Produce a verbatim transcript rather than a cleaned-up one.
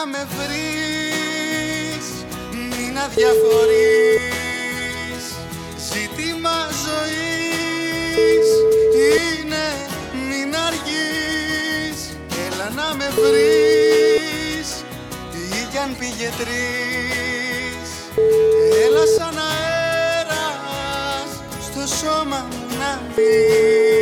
με βρεις, μην αδιαφορείς. Ζήτημα ζωής είναι μην αργείς. Έλα να με βρεις, ή κι αν πήγε τρεις. Έλα σαν αέρας στο σώμα μου να μπεις.